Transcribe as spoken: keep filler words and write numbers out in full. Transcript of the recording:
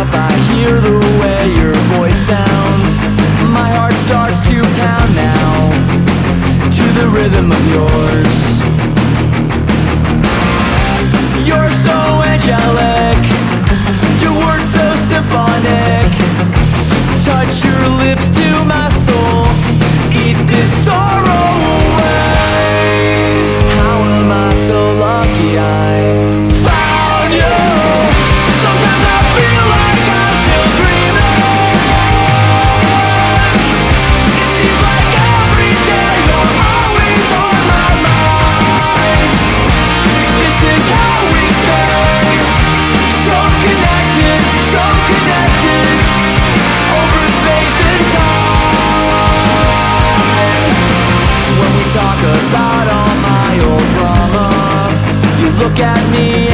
up, I hear the way your voice sounds. My heart starts to pound now, to the rhythm of yours. You're so angelic, your words so symphonic. Touch your lips to my soul, eat this sorrow away. How am I so lucky I found you? Sometimes I feel like I'm still dreaming. It seems like every day you're always on my mind. This is how we stay, so connected, so connected, over space and time. When we talk about all my old drama, you look at me